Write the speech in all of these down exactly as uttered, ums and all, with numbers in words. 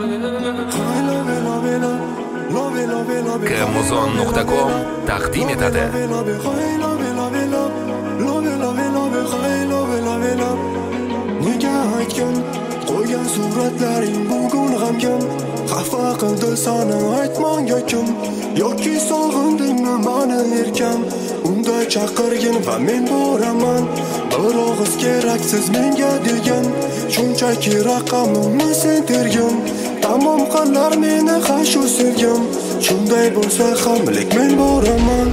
kremozon nuqta com taqdim etadi. Nega aytgan qo'ygan suratlaring bugun g'amgin, xafa qildi sani aytmanga kim, yoki sog'indingmi mani erkam, unda chaqirgin va men boraman. Bir og'iz keraksiz menga degan, shunchaki raqamimni sen tergin, tamom qilar meni hashu sevgim, shunday bo'lsa ham lek men boraman.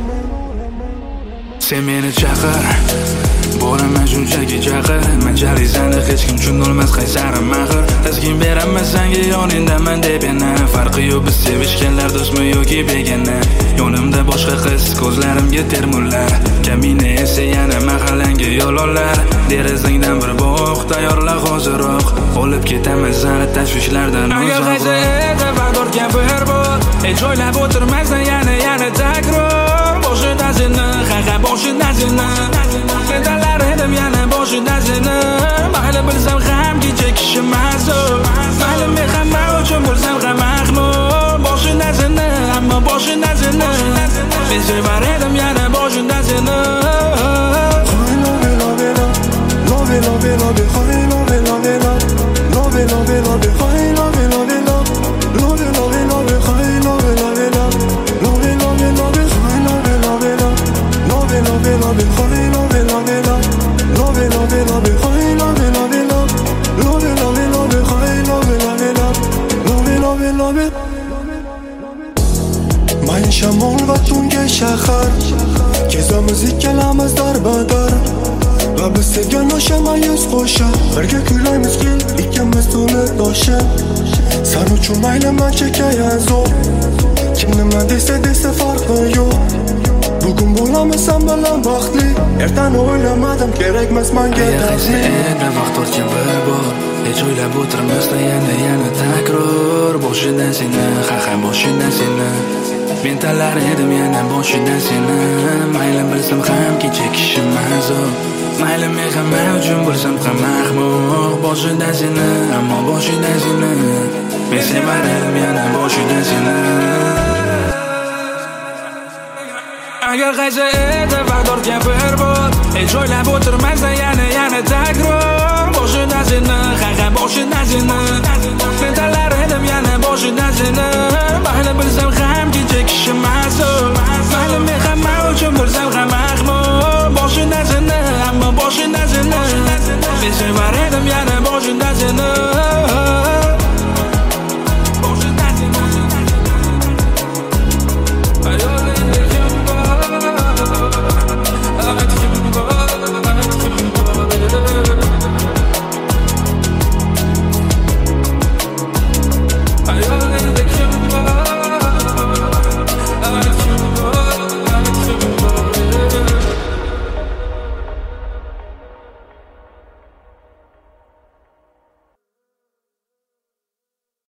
Sen meni chaqir, boraman shunchaki chaqir, men jarizani hech kim tushunolmas qaysarim axir. Taskin beraman senga yoningdaman deb yana, farqi yo'q biz sevishganlar do'stmi yoki begona. Yonimda boshqa qiz, ko'zlarimga termullar, kamina esa yana mahallanga yo'llar. Derazangdan bir bog' tayyorla hoziroq, olib ketaman seni tashvishlardan uzoq. Agar qaysi edi vaqt kampir bor, hech o'ylab o'tirmasdan yana yana takror. Boshida seni, haqa boshida seni, mentalar edim yana boshida seni. Mayli bilsam ham kechikishim mazur, mayli men hamma uchun bo'lsam ham mahmud. Boshida seni, ammo boshida seni, men sevar edim yana boshida seni. Love, love, love, love, love, love, love, love, love, love, love, love, love, love, love, love, love, high, love, love, love, love, love, love, high, love, love, love, love, love, love, high, love, love, love, love, love, love, high, love, love, love, love, love, love, high, love, love, love, love, love. Mayin shamol va tunga shahar, kezamiz ikkalamiz darbadar, va biz sevgan o'sha mayus qo'sha, birga kuylaymiz kel ikkimiz to'la tosha. San uchun mayli man chekayan zo'r, kim nima desa desa farqi yo'q. Bugun bo'lamiz sen bilan baxtli, ertani o'ylamadim kerakmas menga tavsiya. Endi vaqt o'tgan bor, hech o'ylab o'tirmasdan yana yana takror. Boshida seni, ha boshida seni, men tanlar edim yana boshida seni. Mayli bilsam ham kechikishim mazur, mayli men hamma uchun bo'lsam ham mahmud. Boshida seni, ammo boshida seni, men sevar edim yana boshida seni. Agar qaysi edi vaqt kampir bor, hech o'ylab o'tirmasdan yana yana takror. Boshida seni, haqa boshida seni, men tanlar edim yana boshida seni. Mayli bilsam ham kechikishim mazur, mayli men hamma uchun bo'lsam ham mahmud. Boshida seni, ammo boshida seni, men sevar edim yana boshida seni.